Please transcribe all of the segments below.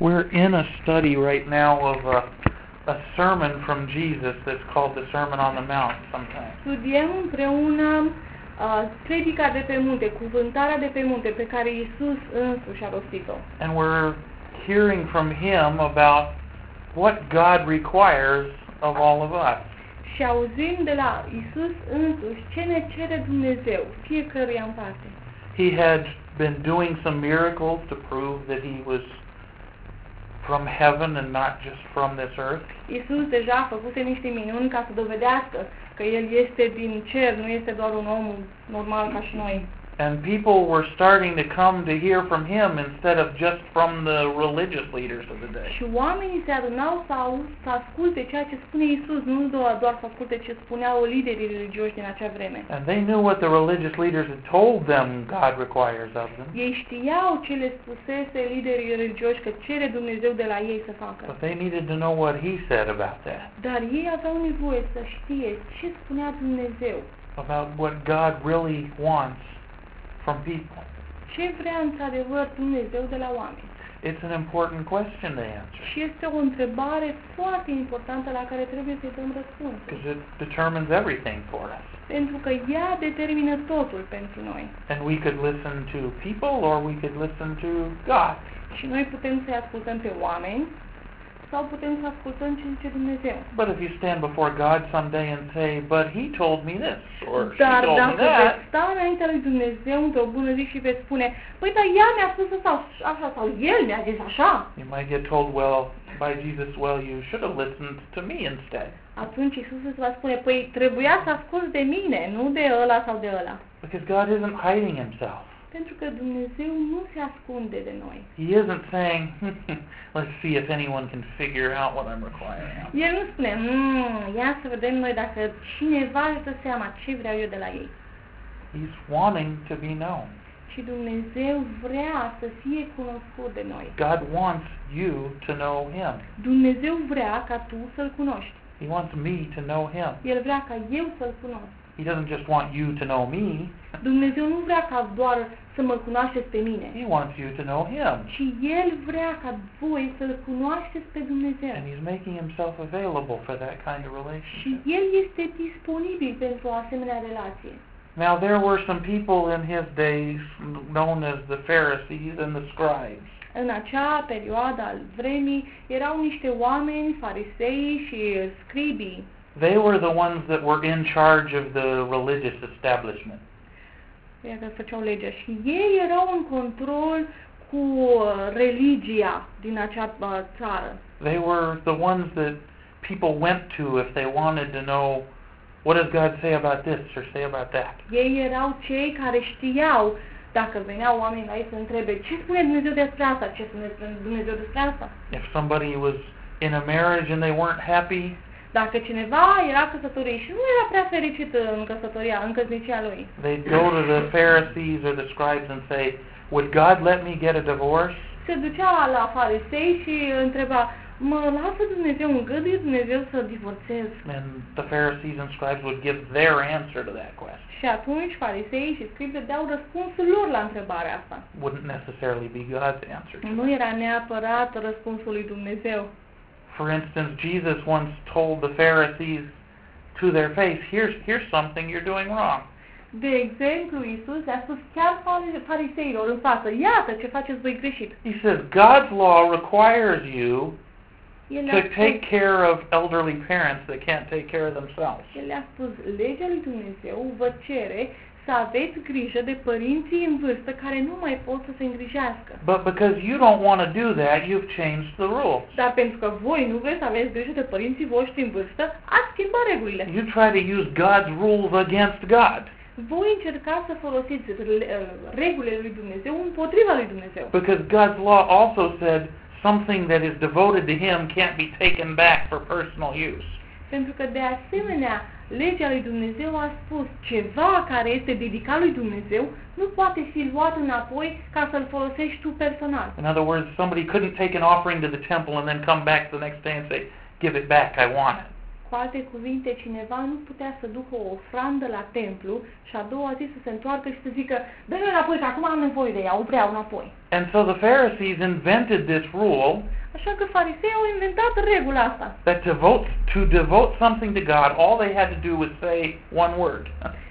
We're in a study right now of a sermon from Jesus that's called the Sermon on the Mount sometimes. Studiem împreună predica de pe munte, cuvântarea de pe munte pe care Iisus însuși a rostit-o. And we're hearing from him about what God requires of all of us. Și auzim de la Iisus însuși ce ne cere Dumnezeu, fiecăruia în parte. He had been doing some miracles to prove that he was from heaven and not just from this earth. Iisus deja a făcut niște minuni ca să dovedească că El este din cer, nu este doar un om normal ca și noi. And people were starting to come to hear from him instead of just from the religious leaders of the day. Și oamenii se adunau să asculte ceea ce spune Iisus, nu doar să asculte ce spuneau liderii religioși din acea vreme. And they knew what the religious leaders had told them God requires of them. Ei știau ce le spusese liderii religioși că cere Dumnezeu de la ei să facă. But they needed to know what he said about that. Dar ei aveau nevoie să știe ce spunea Dumnezeu. About what God really wants from people. Ce vrea într-adevăr Dumnezeu de la oameni? It's an important question to answer. Și este o întrebare foarte importantă la care trebuie să dăm răspuns. Because it determines everything for us. Pentru că ea determină totul pentru noi. And we could listen to people or we could listen to God. Și noi putem să-i ascultăm pe oameni sau putem să ascultăm ce zice Dumnezeu. But if you stand before God someday and say, but he told me this, or she Dar told me dacă that, veți sta înaintea lui Dumnezeu într-o bună zi și veți spune, păi dar ea mi-a spus așa sau el mi-a zis așa, you might get told, well, by Jesus, well, you should have listened to me instead. atunci Iisus îți va spune, păi trebuia să asculți de mine, nu de ăla sau de ăla. Because God isn't hiding himself. Pentru că Dumnezeu nu se ascunde de noi. He isn't saying, let's see if anyone can figure out what I'm requiring. El nu spune, ia să vedem noi dacă cineva își dă seama ce vreau eu de la ei. He's wanting to be known. Și Dumnezeu vrea să fie cunoscut de noi. God wants you to know him. Dumnezeu vrea ca tu să-L cunoști. He wants me to know him. El vrea ca eu să-L cunosc. He doesn't just want you to know me. Dumnezeu nu vrea ca doar să mă cunoașteți pe mine. He wants you to know him. Și El vrea ca voi să-L cunoașteți pe Dumnezeu. And he's making himself available for that kind of Și relationship. El este disponibil pentru o asemenea relație. Now there were some people in his days known as the Pharisees and the scribes. În acea perioadă al vremii erau niște oameni, farisei și scribii. They were the ones that were in charge of the religious establishment. Ea că făceau legea și ei erau în control cu religia din acea țară. They were the ones that people went to if they wanted to know what does God say about this or say about that. Ei erau cei care știau dacă veneau oamenii la ei să întrebe ce spune Dumnezeu despre asta, ce spune Dumnezeu despre asta. If somebody was in a marriage and they weren't happy, dacă cineva era căsătorit și nu era prea fericit în căsnicia lui, they'd go to the Pharisees or the scribes and say, would God let me get a divorce? se ducea la farisei și întreba, mă lasă Dumnezeu, îngăduie Dumnezeu să divorțez? And the Pharisees and scribes would give their answer to that question. Și atunci farisei și scribii dau răspunsul lor la întrebarea asta. Wouldn't necessarily be God's answer. Nu era neapărat răspunsul lui Dumnezeu. For instance, Jesus once told the Pharisees to their face, here's something you're doing wrong. De exemplu, Iisus le-a spus chiar fariseilor în față, iată ce faceți voi greșit. He says, God's law requires you El to take care of elderly parents that can't take care of themselves. El le-a spus, legea lui Dumnezeu vă cere să aveți grijă de părinții în vârstă care nu mai pot să se îngrijească. But because you don't want to do that, you've changed the rules. Dar pentru că voi nu vreți să aveți grijă de părinții voștri în vârstă, ați schimbat regulile. You try to use God's rules against God. Voi încercați să folosiți regulile lui Dumnezeu împotriva lui Dumnezeu. Because God's law also said something that is devoted to him can't be taken back for personal use. Pentru că de asemenea, legea lui Dumnezeu a spus ceva care este dedicat lui Dumnezeu nu poate fi luat înapoi ca să-l folosești tu personal. In other words, somebody couldn't take an offering to the temple and then come back the next day and say, give it back, I want it. Cu alte cuvinte, cineva nu putea să ducă o ofrandă la templu și a doua zi să se întoarcă și să zică, dă-mi înapoi, că acum am nevoie de ea, o vreau înapoi. And so the Pharisees invented this rule Așa că farisei au inventat regula asta, that to devote something to God, all they had to do was say one word.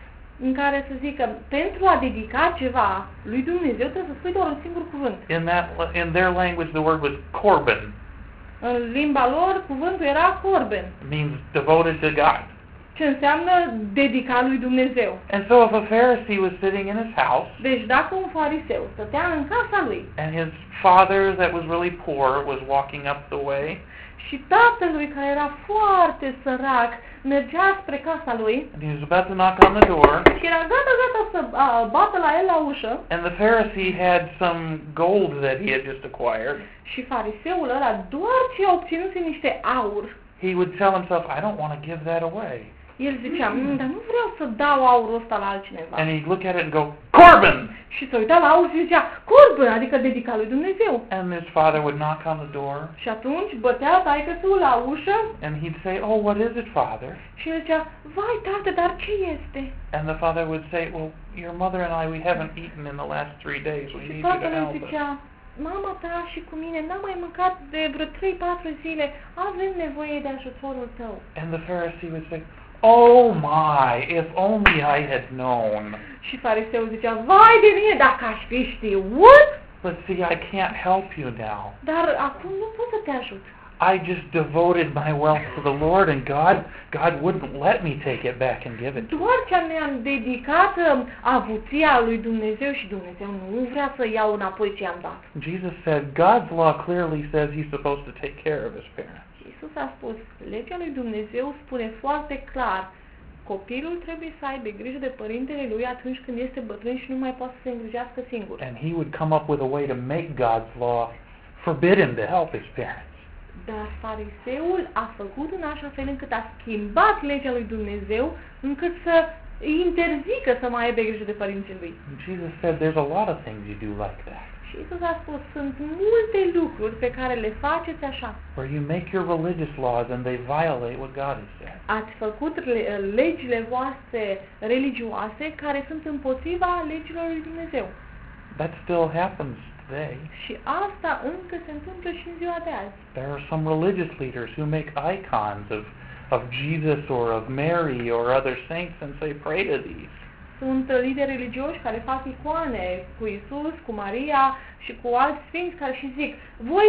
în care să zică, pentru a dedica ceva lui Dumnezeu trebuie să spui doar un singur cuvânt. In their language, the word was korban. În limba lor, cuvântul era corben, It means devoted to God. ce înseamnă dedica lui Dumnezeu. And so if a Pharisee was sitting in his house, Deci dacă un fariseu stătea în casa lui and his father that was really poor was walking up the way, și tatălui care era foarte sărac mergea spre casa lui and he was about to knock on the door, și era gata să bată la el la ușă, and the Pharisee had some gold that he had just acquired, și fariseul ăla doar ce obținuse niște aur, he would tell himself, I don't want to give that away. el zicea, dar nu vreau să dau aurul ăsta la altcineva. And he'd look at it and go, Corban! Și se uita la aur și zicea, corben, adică dedicat lui Dumnezeu. And his father would knock on the door, Și atunci bătea taică-sul la ușă and he'd say, oh, what is it, Father? și el zicea, vai tată, dar ce este? And the father would say, well, your mother and I, we haven't eaten in the last 3 days. We Și need you to tatăl help îi us. zicea, mama ta și cu mine n-am mai mâncat de vreo 3-4 zile, avem nevoie de ajutorul tău. And the Pharisee would say, oh my, if only I had known. Și fariseul zicea, vai de mine, dacă aș fi știut, But see, I can't help you now. dar acum nu pot să te ajut. I just devoted my wealth to the Lord, and God wouldn't let me take it back and give it to him. Doar ce mi-am dedicat avuția lui Dumnezeu și Dumnezeu nu vrea să iau înapoi ce i-am dat. Jesus said, God's law clearly says he's supposed to take care of his parents. Iisus a spus, legea lui Dumnezeu spune foarte clar, copilul trebuie să aibă grijă de părintele lui atunci când este bătrân și nu mai poate să se îngrijească singur. And he would come up with a way to make God's law forbid him to help his parents. Dar fariseul a făcut în așa fel încât a schimbat legea lui Dumnezeu încât să îi interzică să mai aibă grijă de părinții lui. And Jesus said, there's a lot of things you do like that, Și Iisus a spus, sunt multe lucruri pe care le faceți așa. where you make your religious laws and they violate what God has said. Ați făcut legile voastre religioase care sunt împotriva legilor lui Dumnezeu. That still happens today. Și asta încă se întâmplă și în ziua de azi. There are some religious leaders who make icons of Jesus or of Mary or other saints and say, pray to these. Sunt lideri religioși care fac icoane cu Isus, cu Maria și cu alți sfinți care și zic, voi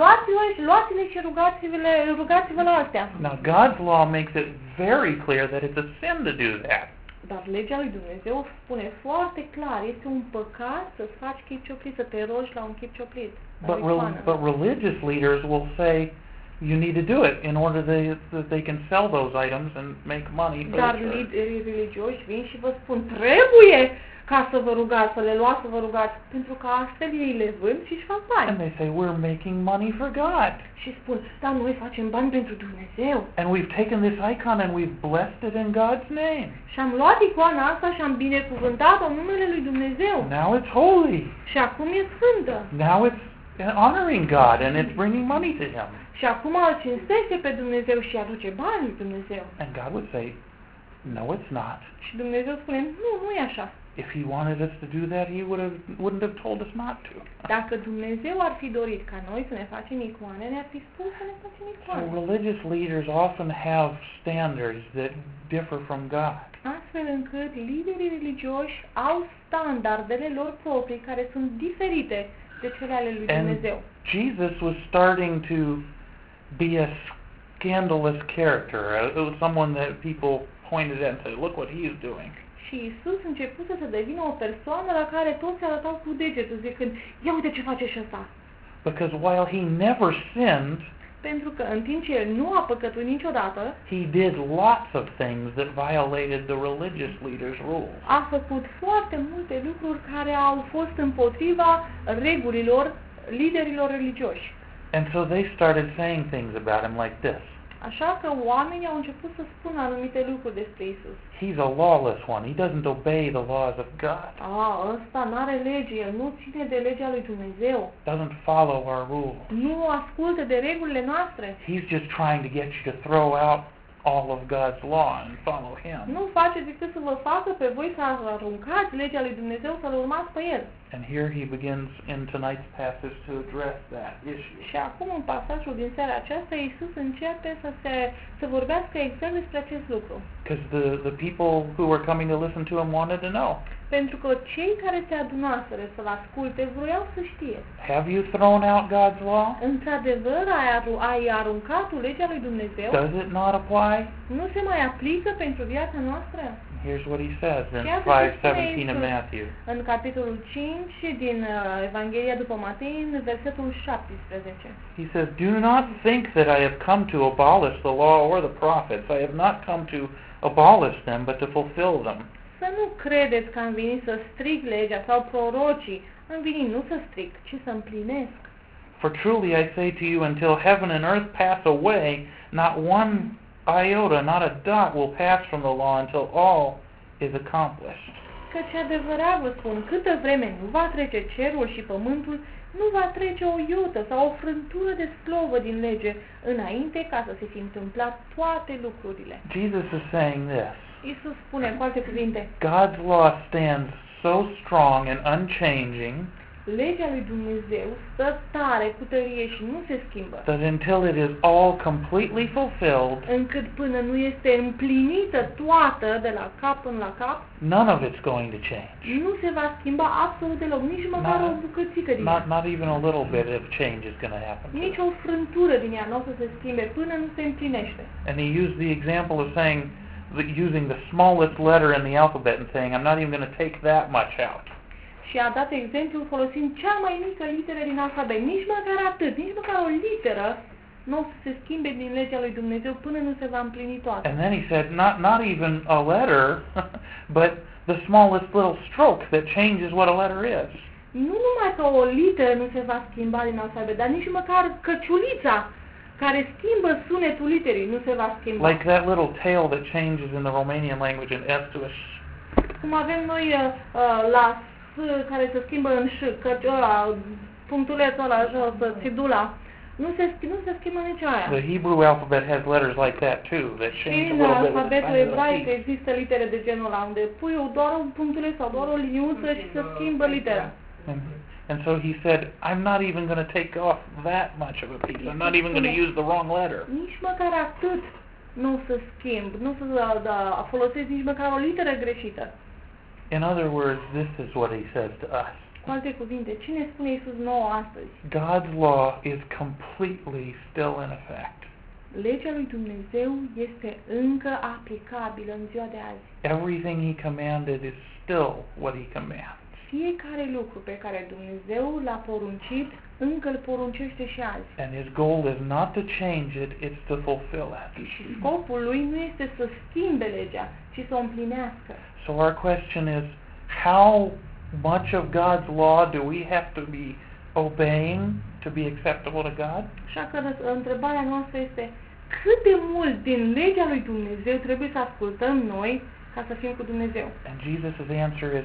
luați-le și rugați-vă la astea. Now God's law makes it very clear that it's a sin to do that. Dar legea lui Dumnezeu spune foarte clar, este un păcat să-ți faci chip cioplit, să te rogi la un chip cioplit. But religious leaders will say, you need to do it in order that they can sell those items and make money for Dar the church. liderii religioși vin și vă spun, trebuie ca să vă rugați, să le luați, să vă rugați, pentru că astfel ei le vând și își fac bani. And they say, we're making money for God. Și spun, dar noi facem bani pentru Dumnezeu. And we've taken this icon and we've blessed it in God's name. Și am luat icoana asta și am binecuvântat-o în numele lui Dumnezeu. Now it's holy. Și acum e sfântă. Now it's honoring God and it's bringing money to Him. Și acum îl cinstește pe Dumnezeu și aduce bani lui Dumnezeu. And God would say, no, it's not. Și Dumnezeu spune, nu e așa. If He wanted us to do that, He wouldn't have told us not to. Dacă Dumnezeu ar fi dorit ca noi să ne facem icoane, ne-ar fi spus să ne facem So icoane. religious leaders often have standards that differ from God. Astfel încât liderii religioși au standardele lor proprii care sunt diferite de cele ale lui And Dumnezeu. Jesus was starting to be a scandalous character, someone that people pointed at and said, look what he's doing. Și Isus începuse să devină o persoană la care toți arătau cu degetul, zicând, ia uite ce face și ăsta. Because while he never sinned, Pentru că în timp ce el nu a păcătuit niciodată, he did lots of things that violated the religious leaders' rules. a făcut foarte multe lucruri care au fost împotriva regulilor liderilor religioși. And so they started saying things about him like this. Așa că oamenii au început să spună anumite lucruri despre Isus. He's a lawless one. He doesn't obey the laws of God. Ăsta n-are lege, el nu ține de legea lui Dumnezeu. Doesn't follow our rules. Nu ascultă de regulile noastre. He's just trying to get you to throw out all of God's law and follow Him. Nu face decât să vă facă pe voi să aruncați legea lui Dumnezeu, să-L urmați pe El. And here he begins in tonight's passage to address that issue. Și acum, în pasajul din seara aceasta, Iisus începe să vorbească exact despre acest lucru. Because the people who were coming to listen to him wanted to know. Pentru că cei care se adunaseră să-L asculte vroiau să știe. Have you thrown out God's law? Într-adevăr, ai aruncat legea lui Dumnezeu? Does it not apply? Nu se mai aplică pentru viața noastră? Here's what he says in Și asta se spune 5:17 of Iisus Matthew. în capitolul 5 din Evanghelia după Matei, în versetul 17. He says, "Do not think that I have come to abolish the law or the prophets. I have not come to abolish them, but to fulfill them." Să nu credeți că am venit să stric legea sau prorocii. Am venit nu să stric, ci să împlinesc. For truly I say to you, until heaven and earth pass away, not one iota, not a dot will pass from the law until all is accomplished. Căci adevărat vă spun, câtă vreme nu va trece cerul și pământul, nu va trece o iută sau o frântură de slovă din lege, înainte ca să se fi întâmplat toate lucrurile. Jesus is saying this. Iisus spune, cu alte cuvinte, God's law stands so strong and unchanging legea lui Dumnezeu stă tare cu tărie și nu se schimbă, that until it is all completely fulfilled, încât până nu este împlinită toată de la cap până la cap, none of it's going to change. nu se va schimba absolut deloc, nici măcar o bucățică din ea. Not even a little bit of change is going to happen. Nici o frântură din ea nu o să se schimbe până nu se împlinește. And he used the example of saying, using the smallest letter in the alphabet and saying, I'm not even going to take that much out. Și a dat exemplul folosind cea mai mică literă din alfabet. Nici măcar atât, nici măcar o literă nu o să se schimbe din legea lui Dumnezeu până nu se va împlini toată. And then he said, not even a letter, but the smallest little stroke that changes what a letter is. Nu numai că o literă nu se va schimba din alfabet, dar nici măcar căciulița care schimbă sunetul literii nu se va schimba. Like that little tail that changes in the Romanian language in S to a sh. Cum avem noi la S care se schimbă în ș, căci punctulețul ăla jos, țidula, nu se schimbă nici aia. The Hebrew alphabet has letters like that too, that Și change a în little bit with the alfabetul sign of ebraic the există litere de genul ăla, unde pui doar un punctuleț sau doar o liniuță și se schimbă litera. And so he said, I'm not even going to take off that much of a piece. I'm not even going to use the wrong letter. Nici măcar atât nu o să schimb, nu o să folosesc nici măcar o literă greșită. In other words, this is what he says to us. Cu alte cuvinte, ce ne spune Iisus nouă astăzi? God's law is completely still in effect. Legea lui Dumnezeu este încă aplicabilă în ziua de azi. Everything he commanded is still what he commands. Fiecare lucru pe care Dumnezeu l-a poruncit, încă îl poruncește și azi. And his goal is not to change it, it's to fulfill it. Și scopul lui nu este să schimbe legea, ci să o împlinească. So our question is, how much of God's law do we have to be obeying to be acceptable to God? Așa că întrebarea noastră este, cât de mult din legea lui Dumnezeu trebuie să ascultăm noi ca să fim cu Dumnezeu? And Jesus' answer is,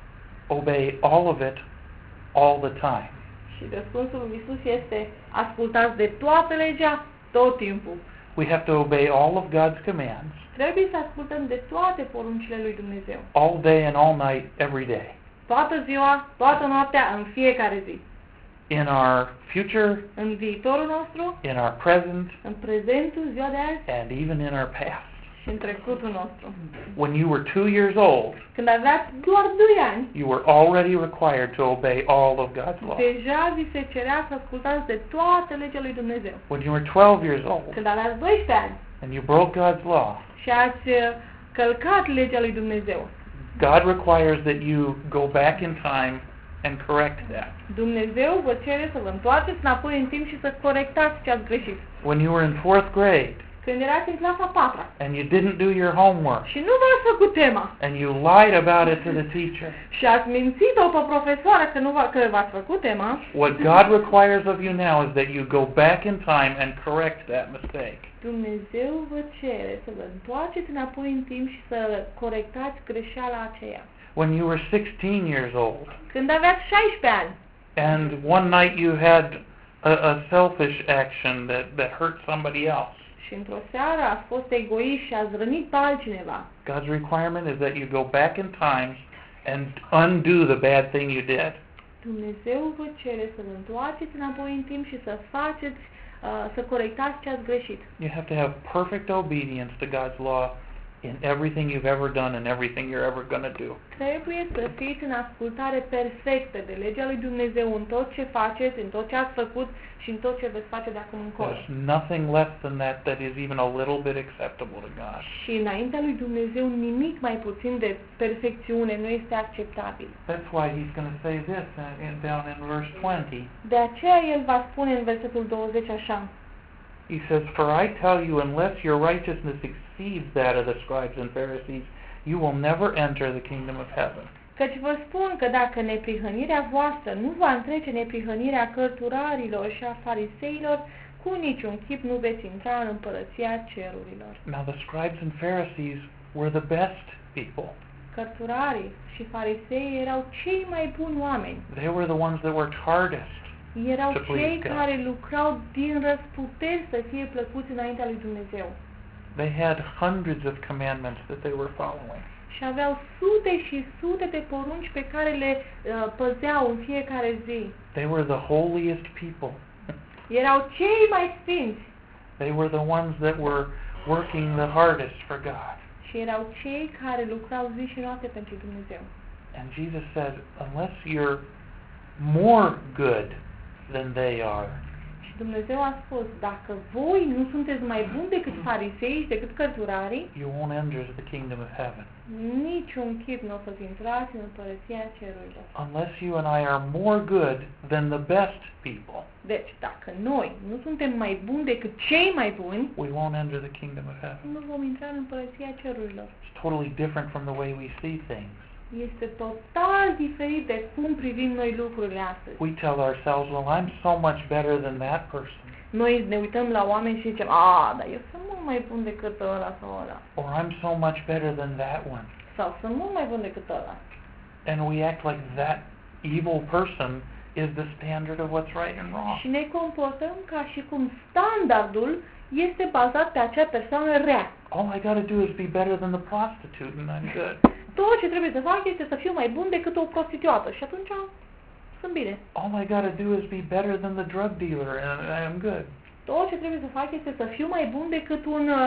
obey all of it, all the time. Și răspunsul lui Iisus este, ascultați de toată legea, tot timpul. We have to obey all of God's commands, Trebuie să ascultăm de toate poruncile lui Dumnezeu. all day and all night, every day. Toată ziua, toată noaptea, în fiecare zi. In our future, În viitorul nostru, in our present, în prezentul, ziua de azi and even in our past. și în trecutul nostru. When you were 2 years old, Când aveați doar 2 ani, you were already required to obey all of God's law. deja vi se cerea să ascultați de toate legea lui Dumnezeu. When you were 12 years old Când aveați 12 ani and you broke God's law, și ați călcat legea lui Dumnezeu, God requires that you go back in time and correct that. Dumnezeu vă cere să vă întoarceți înapoi în timp și să corectați ce ați greșit. When you were in 4th grade Când erați în clasa 4-a and you didn't do your homework și nu v-ați făcut tema and you lied about it to the teacher, și ați mințit-o pe profesoară că v-ați făcut tema, what God requires of you now is that you go back in time and correct that mistake. Dumnezeu vă cere să vă întoarceți înapoi în timp și să corectați greșeala aceea. When you were 16 years old Când aveați 16 ani and one night you had a selfish action that hurt somebody else, Și într-o seară ați fost egoiști și ați rănit pe altcineva. God's requirement is that you go back in time and undo the bad thing you did. Dumnezeu vă cere să vă întoarceți înapoi în timp și să faceți, să corectați ce ați greșit. You have to have perfect obedience to God's law in everything you've ever done and everything you're ever going to do. Trebuie să fiți în ascultare perfectă de legea lui Dumnezeu în tot ce faceți, în tot ce ați făcut și în tot ce veți face de acum încolo. There's nothing less than that is even a little bit acceptable to God. Și înaintea lui Dumnezeu nimic mai puțin de perfecțiune nu este acceptabil. That's why he's going to say this down in verse 20. De aceea el va spune în versetul 20 așa. He says, "For I tell you, unless your righteousness exceeds that of the scribes and Pharisees, you will never enter the kingdom of heaven." Căci vă spun că dacă neprihănirea voastră nu va întrece neprihănirea cărturarilor și a fariseilor, cu niciun chip nu veți intra în împărăția cerurilor. Now the scribes and Pharisees were the best people. Cărturarii și farisei erau cei mai buni oameni. They were the ones that worked hardest. Erau To please cei God. care lucrau din răsputeri să fie plăcuți înaintea lui Dumnezeu. They had hundreds of commandments that they were following. Și aveau sute și sute de porunci pe care le păzeau în fiecare zi. They were the holiest people. Erau cei mai sfinți They were the ones that were working the hardest for God. și erau cei care lucrau zi și noapte pentru Dumnezeu. And Jesus said, unless you're more good than they are, Și Dumnezeu a spus, dacă voi nu sunteți mai buni decât farisei și decât cărturarii, you won't enter the kingdom of heaven. niciun chip nu o să intrați în împărăția cerurilor. Unless you and I are more good than the best people, Deci, dacă noi nu suntem mai buni decât cei mai buni, we won't enter the kingdom of heaven. nu vom intra în împărăția cerurilor. It's totally different from the way we see things. Este total diferit de cum privim noi lucrurile astăzi. We tell ourselves, well, I'm so much better than that person. Noi ne uităm la oameni și zicem, dar eu sunt mult mai bun decât ăla sau ăla. Or I'm so much better than that one. Sau sunt mult mai bun decât ăla. And we act like that evil person is the standard of what's right and wrong. Și ne comportăm ca și cum standardul este bazat pe acea persoană rea. All I got to do is be better than the prostitute and I'm good. Tot ce trebuie să fac este să fiu mai bun decât o prostituată și atunci sunt bine. All I got to do is be better than the drug dealer and I'm good. Tot ce trebuie să fac este să fiu mai bun decât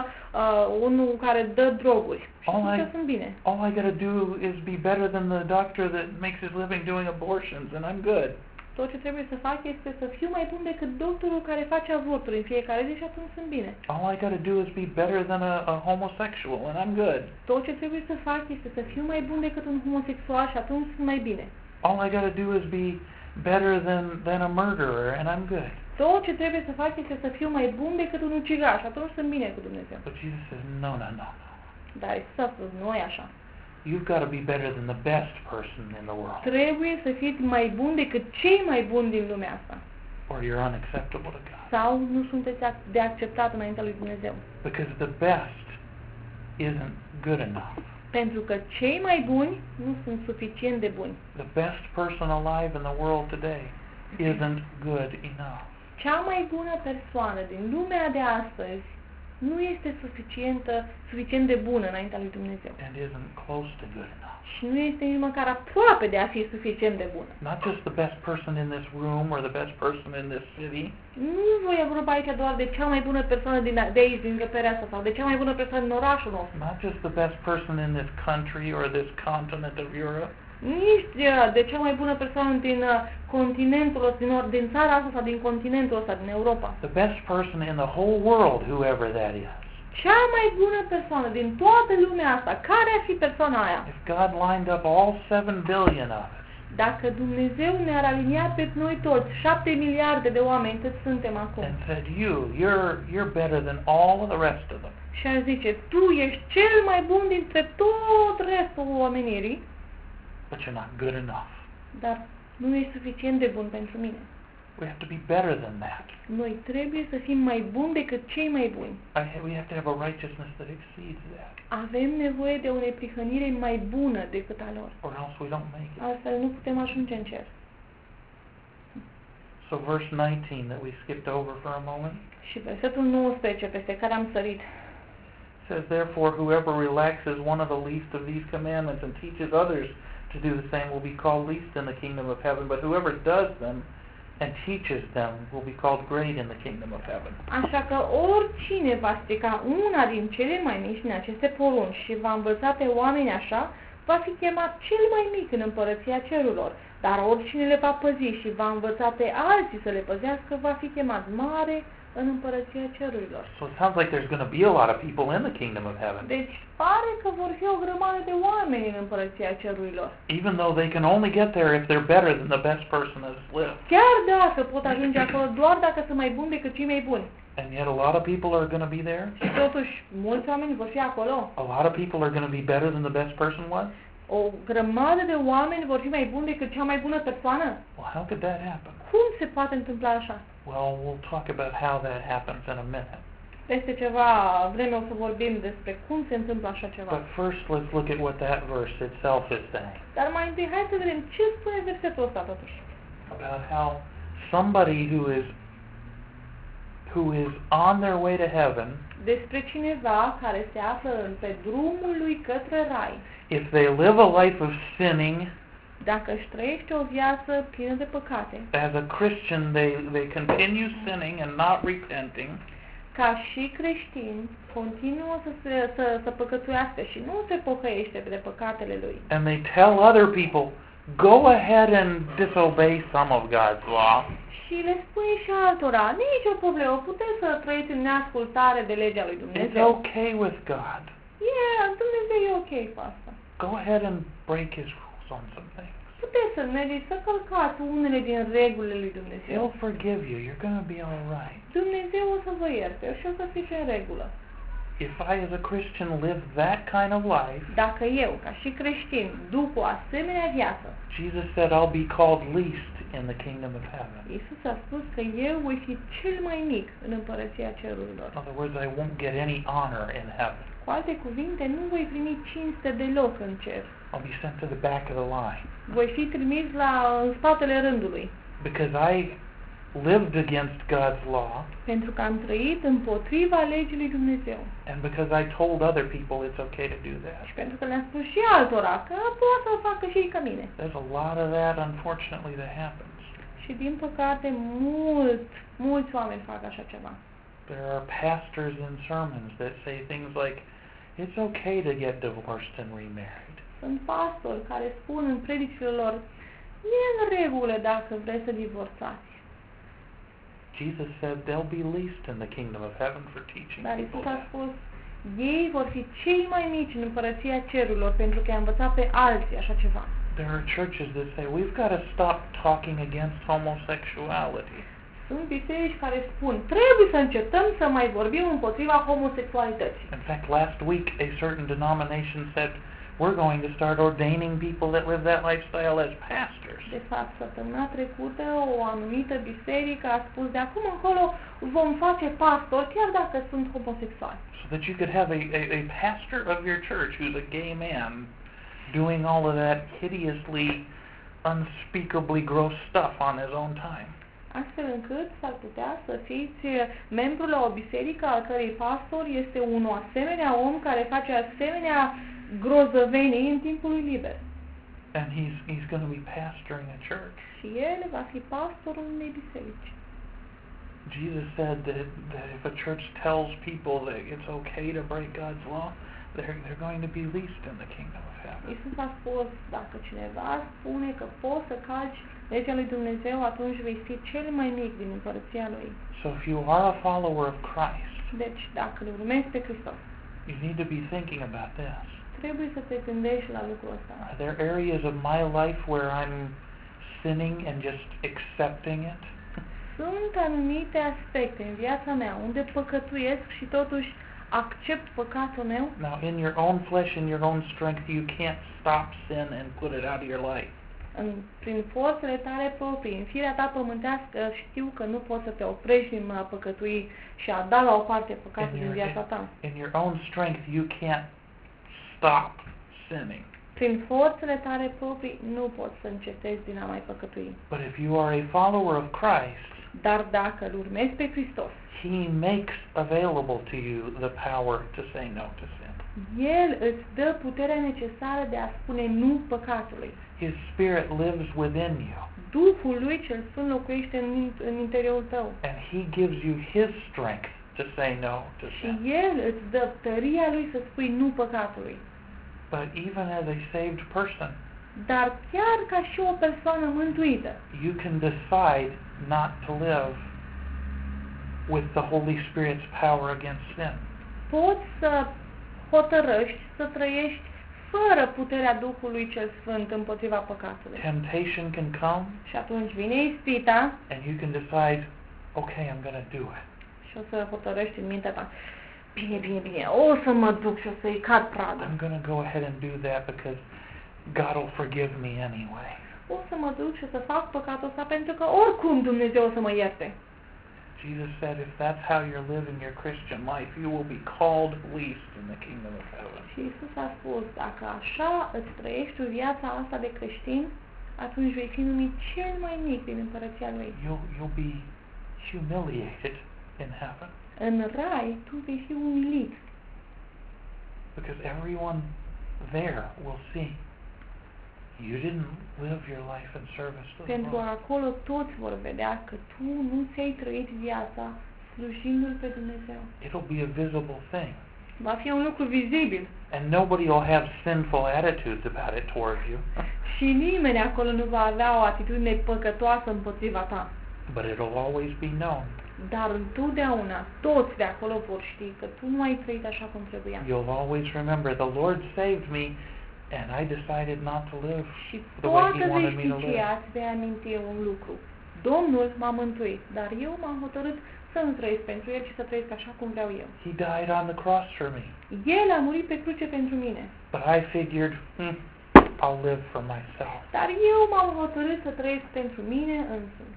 unul care dă droguri și atunci sunt bine. All I got to do is be better than the doctor that makes his living doing abortions and I'm good. Tot ce trebuie să fac este să fiu mai bun decât doctorul care face avorturi în fiecare zi și atunci sunt bine. All I got to do is be better than a homosexual and I'm good. Tot ce trebuie să fac este să fiu mai bun decât un homosexual și atunci sunt mai bine. All I got to do is be better than a murderer and I'm good. Tot ce trebuie să fac este să fiu mai bun decât un ucigaș și atunci sunt bine cu Dumnezeu. But Jesus says, no, no, no. Dar Iisus a spus, nu e așa. You've got to be better than the best person in the world Trebuie să fiți mai buni decât cei mai buni din lumea asta. or you're unacceptable to God. Sau nu sunteți de acceptat înaintea lui Dumnezeu. Because the best isn't good enough. Pentru că cei mai buni nu sunt suficient de buni. The best person alive in the world today isn't good enough. Cea mai bună persoană din lumea de astăzi nu este suficient de bună înaintea lui Dumnezeu. And isn't close to good enough. Și nu este nici măcar aproape de a fi suficient de bună. Not just the best person in this room or the best person in this city. Nu e vorba aici doar de cea mai bună persoană de aici, din încăperea asta, sau de cea mai bună persoană din orașul nostru. Not just the best person in this country or this continent of Europe. Nici de cea mai bună persoană din continentul ăsta, din țara asta sau din continentul ăsta, din Europa. The best person in the whole world, whoever that is. Cea mai bună persoană din toată lumea asta, care ar fi persoana aia? If God lined up all 7 billion of us Dacă Dumnezeu ne-ar alinia pe noi toți, 7 miliarde de oameni cât suntem acum, and said, you're better than all of the rest of them. și ar zice, tu ești cel mai bun dintre tot restul omenirii, But you're not good enough. dar nu ești suficient de bun pentru mine. We have to be better than that. Noi trebuie să fim mai buni decât cei mai buni. We have to have a righteousness that exceeds that. Avem nevoie de o neprihănire mai bună decât a lor. Or else we don't make it. Altfel nu putem ajunge în cer. So verse 19 that we skipped over for a moment Și versetul 19 peste care am sărit says, therefore whoever relaxes one of the least of these commandments and teaches others to do the same will be called least in the kingdom of heaven, but whoever does them and teaches them will be called great in the kingdom of heaven. Așa că oricine va strica una din cele mai mici din aceste porunci și va învăța pe oameni așa, va fi chemat cel mai mic în împărăția cerurilor. Dar oricine le va păzi și va învăța pe alții să le păzească, va fi chemat mare în împărăția cerurilor. So it sounds like there's going to be a lot of people in the kingdom of heaven. Deci pare că vor fi o grămadă de oameni în împărăția cerurilor. Even though they can only get there if they're better than the best person that's lived. Chiar dacă pot ajunge acolo doar dacă sunt mai buni decât cei mai buni. And yet a lot of people are going to be there. Și totuși mulți oameni vor fi acolo. A lot of people are going to be better than the best person was. O grămadă de oameni vor fi mai buni decât cea mai bună persoană. Well, how could that happen? Cum se poate întâmpla așa? Well, we'll talk about how that happens in a minute. Peste ceva vreme o să vorbim despre cum se întâmplă așa ceva. But first, let's look at what that verse itself is saying. Dar mai întâi hai să vedem ce spune versetul ăsta totuși. About how somebody who is on their way to heaven, Despre cineva care se află pe drumul lui către rai. if they live a life of sinning, Dacă își trăiește o viață plină de păcate, as a Christian they continue sinning and not repenting, ca și creștin, continuă să păcătuiască și nu se pocăiește de păcatele lui. and they tell other people, go ahead and disobey some of God's law, Și le spune și altora, nici o problemă, puteți să trăiți în neascultare de legea lui it's Dumnezeu. okay with God. Dumnezeu e ok cu asta. Go ahead and break His rules on some things. Puteți să mergeți să călcați unele din regulile lui Dumnezeu. He'll forgive you. You're going to be all right. Dumnezeu o să vă ierte și o să fiți în regulă. If I, as a Christian, live that kind of life, Dacă eu, ca și creștin, duc o asemenea viață, Jesus said, I'll be called least in the kingdom of heaven. Iisus a spus că eu voi fi cel mai mic în împărăția cerurilor. In other words, I won't get any honor in heaven. Cu alte cuvinte, nu voi primi cinste deloc în cer. I'll be sent to the back of the line. Voi fi trimis în spatele rândului. Because I lived against God's law, Pentru că am trăit împotriva legii lui Dumnezeu. and because I told other people it's okay to do that. Și pentru că le-am spus și altora că poate să o facă și ei ca mine. There's a lot of that, unfortunately, that happens. Și din păcate, mulți oameni fac așa ceva. There are pastors in sermons that say things like, it's okay to get divorced and remarried. Sunt pastori care spun în predicile lor, e în regulă dacă vreți să divorțați. Jesus said they'll be least in the kingdom of heaven for teaching Dar people Iisus a that. spus, ei vor fi cei mai mici în împărăția cerurilor pentru că i-a învățat pe alții așa ceva. There are churches that say we've got to stop talking against homosexuality. Sunt biserici care spun, trebuie să încetăm să mai vorbim împotriva homosexualității. In fact, last week a certain denomination said we're going to start ordaining people that live that lifestyle as pastors. De fapt, săptămâna trecută, o anumită biserică a spus, de acum încolo vom face pastori chiar dacă sunt homosexuali. So that you could have a pastor of your church who's a gay man doing all of that hideously, unspeakably gross stuff on his own time. Astfel încât s-ar putea să fiți membru la o biserică al cărei pastor este un asemenea om care face asemenea grozăvenii în timpul lui liber. And he's going to be pastoring a church. Și el va fi pastorul unei biserici. Jesus said that if a church tells people that it's okay to break God's law, they're going to be least in the kingdom of heaven. Iisus a spus, dacă cineva spune că poți să calci legea lui Dumnezeu, atunci vei fi cel mai mic din împărăția lui. So if you are a follower of Christ, Deci, dacă îl urmezi pe Hristos, you need to be thinking about this. trebuie să te gândești la lucrul ăsta. Are there areas of my life where I'm sinning and just accepting it? Sunt anumite aspecte în viața mea unde păcătuiesc și totuși accept păcatul meu. Now, in your own flesh, in your own strength, you can't stop sin and put it out of your life. Prin forțele tale proprii, în firea ta pământească, știu că nu poți să te oprești din a păcătui și a da la o parte păcatul din viața ta. In your own strength, you can't stop sinning. Prin forțele tale proprii nu poți să încetezi din a mai păcătui. But if you are a follower of Christ, Dar dacă îl urmezi pe Hristos, He makes available to you the power to say no to sin. El îți dă puterea necesară de a spune nu păcatului. His Spirit lives within you, Duhul lui cel Sfânt locuiește în interiorul tău. and He gives you His strength to say no to Și sin. El îți dă tăria lui să spui nu păcatului. But even as a saved person, Dar chiar ca și o persoană mântuită, you can decide not to live with the Holy Spirit's power against sin. poți să hotărăști să trăiești fără puterea Duhului cel Sfânt împotriva păcatului. Temptation can come, Și atunci vine ispita and you can decide, okay, I'm going to do it. și o să hotărăști în mintea ta, bine, o să mă duc și o să-i cad pradă. I'm going to go ahead and do that because God will forgive me anyway. O să mă duc și o să fac păcatul ăsta pentru că oricum Dumnezeu o să mă ierte. Jesus said, if that's how you're living your Christian life, you will be called least in the kingdom of heaven. Și Iisus a spus, dacă așa îți trăiești tu viața asta de creștin, atunci vei fi numit cel mai mic din împărăția Lui. You'll be humiliated in heaven În rai tu vei fi umilit, because everyone there will see you didn't live your life in service to the pentru că Lord. acolo toți vor vedea că tu nu ți-ai trăit viața slujindu-L pe Dumnezeu. It'll be a visible thing, Va fi un lucru vizibil and nobody will have sinful attitudes about it towards you, și nimeni acolo nu va avea o atitudine păcătoasă împotriva ta. but it'll always be known. Dar întotdeauna toți de acolo vor ști că tu nu ai trăit așa cum trebuia. You'll always remember, the Lord saved me, and I decided not to live Și the way toată He wanted me to live. veșnicia îți vei aminti un lucru. Domnul m-a mântuit, dar eu m-am hotărât să nu trăiesc pentru El, ci să trăiesc așa cum vreau eu. He died on the cross for me, El a murit pe cruce pentru mine, but I figured, I'll live for myself, dar eu m-am hotărât să trăiesc pentru mine însumi.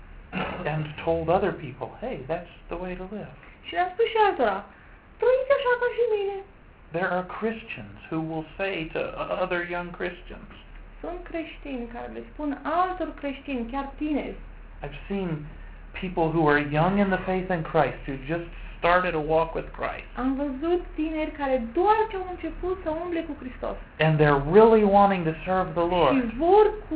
and told other people, hey, that's the way to live. Și le-am spus și altora, trăiți așa ca și mine. There are Christians who will say to other young Christians, Sunt creștini care le spun altor creștini, chiar tineri. I've seen people who are young in the faith in Christ, who just started a walk with Christ, Am văzut tineri care doar ce au început să umble cu Hristos and they're really wanting to serve the și Lord, vor cu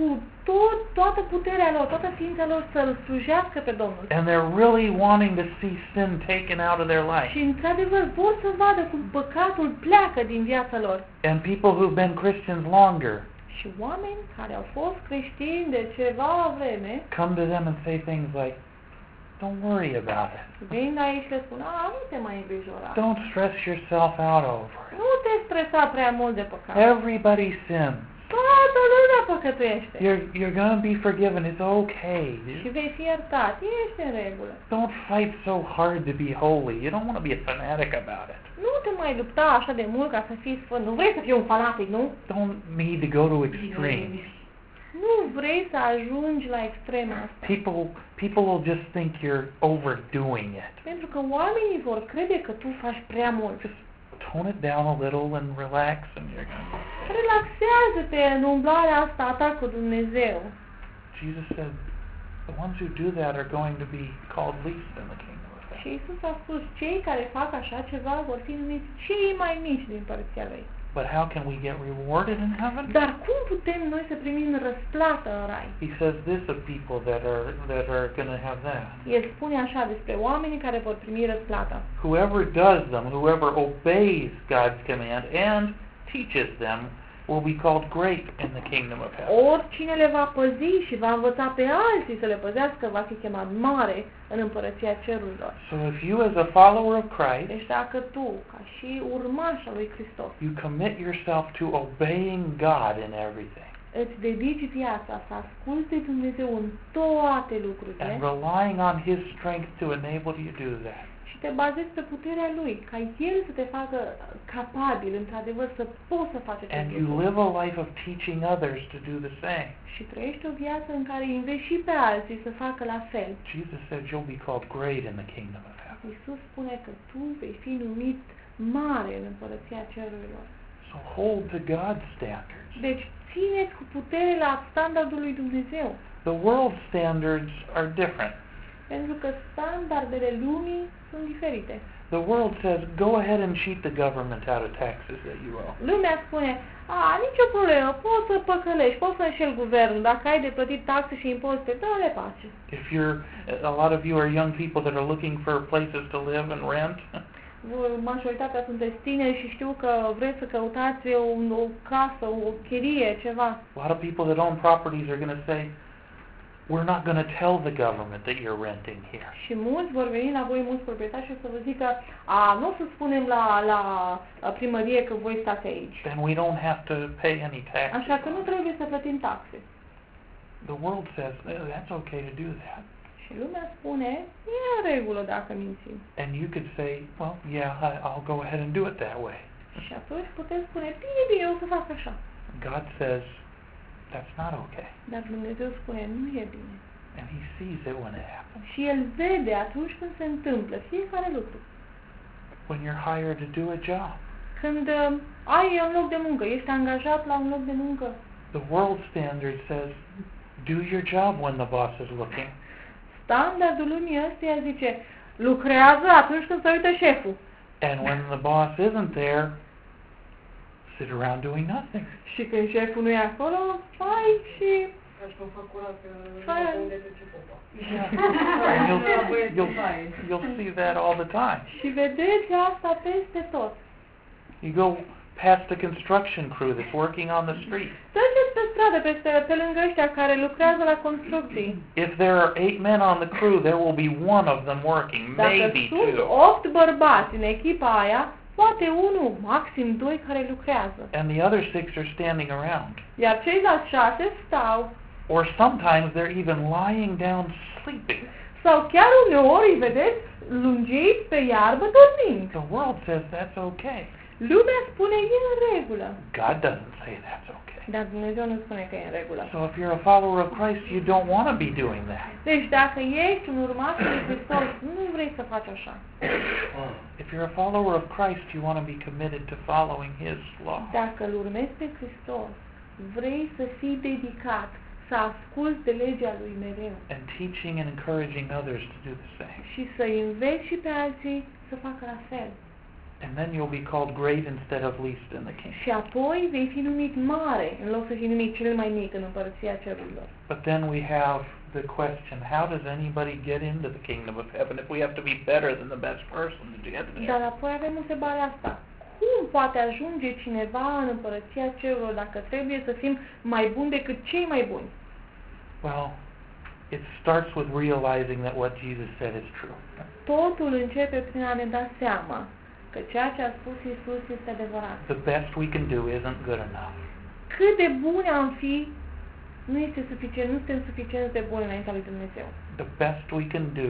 toată puterea lor, toată ființa lor să-L slujească pe Domnul. and they're really wanting to see sin taken out of their Și life. într-adevăr vor să vadă cum păcatul pleacă din viața lor. And people who've been Christians longer Și oameni care au fost creștini de ceva vreme come to them and say things like, don't worry about it. vin aici și le spun, nu te mai îngrijora. Don't stress yourself out over it. Nu te stresa prea mult de păcat. Everybody sins. Toată lumea păcătuiește. You're going to be forgiven. It's okay. Și vei fi iertat. Ești în regulă. Don't fight so hard to be holy. You don't want to be a fanatic about it. Nu te mai lupta așa de mult ca să fii sfânt. Nu vrei să fii un fanatic, nu? Don't need to go to extremes. Nu vrei să ajungi la extrema asta. People will just think you're overdoing it. Pentru că oamenii vor crede că tu faci prea mult. Tone it down a little and relax, and you're going to... Relaxează-te în umblarea asta a ta cu Dumnezeu. Jesus said, the ones who do that are going to be called least in the kingdom of heaven. Și Iisus a spus, cei care fac așa ceva vor fi numiți cei mai mici din Împărăția Lui. But how can we get rewarded in heaven? Dar cum putem noi să primim răsplată în rai? He says this of people that are going to have that. El spune așa despre oamenii care vor primi răsplata. Whoever does them, whoever obeys God's command and teaches them, will be called great in the kingdom of heaven. Oricine le va păzi și va învăța pe alții să le păzească, va fi chemat mare în Împărăția Cerurilor. So if you as a follower of Christ, Deci dacă tu, ca și urmaș al lui Hristos, you commit yourself to obeying God in everything îți dedici viața să asculți de Dumnezeu în toate lucrurile and relying on His strength to enable you to do that, și te bazezi pe puterea Lui, ca El să te facă capabil, într-adevăr, să poți să faci acest and you lucru. live a life of teaching others to do the same, Și trăiești o viață în care înveți și pe alții să facă la fel. Jesus said you'll be called great in the kingdom of heaven. Iisus spune că tu vei fi numit mare în Împărăția Cerurilor. So hold to God's standards. Deci țineți cu putere la standardul lui Dumnezeu. The world's standards are different. Pentru că standardele lumii sunt diferite. The world says, go ahead and cheat the government out of taxes that you owe. Lumea spune, nicio problemă, poți să păcălești, poți să înșeli guvernul, dacă ai de plătit taxe și impozite, dă-le pace. If a lot of you are young people that are looking for places to live and rent. Majoritatea sunteți tineri și știu că vreți să căutați o casă, o chirie, ceva. A lot of people that own properties are going to say, we're not going to tell the government that you're renting here. Și mulți vor veni la voi, mulți proprietari, și o să vă zică, nu o să spunem la primărie că voi stați aici. Then we don't have to pay any taxes. Așa că nu trebuie să plătim taxe. The world says, that's okay to do that. Și lumea spune, e în regulă dacă mințim. And you could say, well, yeah, I'll go ahead and do it that way. Și atunci puteți spune, bine, o să fac așa. God says, that's not okay. Dar Dumnezeu spune, nu e bine. And He sees it when it happens. Și El vede atunci când se întâmplă fiecare lucru. When you're hired to do a job. Când ai un loc de muncă, ești angajat la un loc de muncă. The world standard says, do your job when the boss is looking. Standardul lumii ăsteia zice, lucrează atunci când se uită șeful. And when the boss isn't there, sit around doing nothing. Și când șeful nu e acolo, fai și... You'll see that all the time. Și vedeți asta peste tot. You go past the construction crew that's working on the street. Treceți pe stradă pe lângă ăștia care lucrează la construcții. If there are 8 men on the crew, there will be one of them working, maybe Dacă sunt 2. 8 bărbați în echipa aia, poate unul, maxim 2 care lucrează. And the other 6 are standing around. Iar ceilalți 6 stau. Or sometimes they're even lying down sleeping. Sau chiar uneori îi vedeți lungiți pe iarbă dormind. The world says that's okay. Lumea spune e în regulă. God doesn't say that's okay. Dar Dumnezeu nu spune că e în regulă. So if you're a follower of Christ, you don't want to be doing that. Deci dacă ești un urmaș lui Hristos, nu vrei să faci așa. If you're a follower of Christ, you want to be committed to following His law. Dacă îl urmezi pe Hristos, vrei să fii dedicat, să asculți de legea lui mereu. And teaching and encouraging others to do the same. Și să înveți și pe alții să facă la fel. And then you'll be called great instead of least in the kingdom. Și apoi vei fi numit mare în loc să fii numit cel mai mic în împărăția cerurilor. But then we have the question, how does anybody get into the kingdom of heaven if we have to be better than the best person to get there? Dar apoi avem întrebarea asta. Cum poate ajunge cineva în împărăția cerurilor dacă trebuie să fim mai buni decât cei mai buni? Well, it starts with realizing that what Jesus said is true. Totul începe prin a ne da seama că ceea ce a spus Iisus este adevărat. The best we can do isn't good enough. Cât de buni am fi, nu este suficient, nu suntem suficient de buni înaintea lui Dumnezeu. The best we can do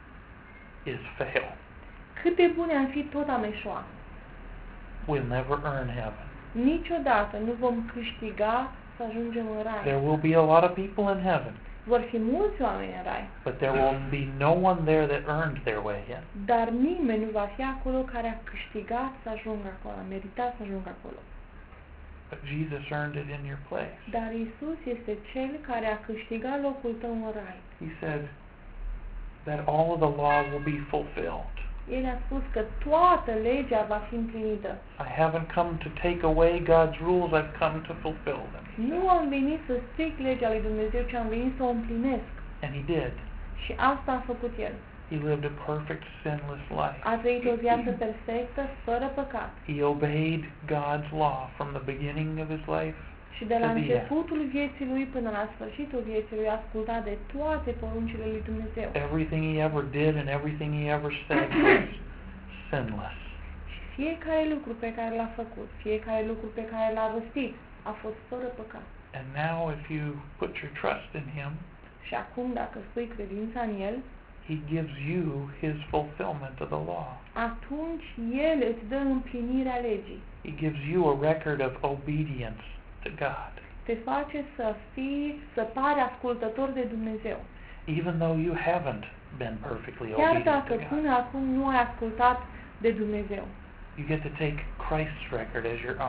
is fail. Cât de buni am fi, tot am eșua. We'll never earn heaven. Niciodată nu vom câștiga să ajungem în rai. There will be a lot of people in heaven, Vor fi mulți oameni în rai, but there will be no one there that earned their way in. dar nimeni nu va fi acolo care a câștigat să ajungă acolo, a meritat să ajungă acolo. But Jesus earned it in your place. Dar Iisus este Cel care a câștigat locul tău în rai. He said that all of the law will be fulfilled. El a spus că toată legea va fi împlinită. I haven't come to take away God's rules, I've come to fulfill them. Nu am venit să stric legea lui Dumnezeu, ci am venit să o împlinesc. And He did. Și asta a făcut El. He lived a perfect, sinless life. A trăit o viață perfectă, fără păcat. He obeyed God's law from the beginning of His life. Și de la To the end. începutul vieții lui până la sfârșitul vieții lui a ascultat de toate poruncile lui Dumnezeu. Everything He ever did and everything He ever said was sinless. Și fiecare lucru pe care l-a făcut, fiecare lucru pe care l-a rostit, a fost fără păcat. And now if you put your trust in Him, Și acum, dacă spui credința în El, He gives you His fulfillment of the law. atunci El îți dă împlinirea legii. He gives you a record of obedience to God. Te face să pari ascultător de Dumnezeu. Even though you haven't been perfectly Chiar obedient dacă to God. până acum nu ai ascultat de Dumnezeu. You get to take Christ's record as your own.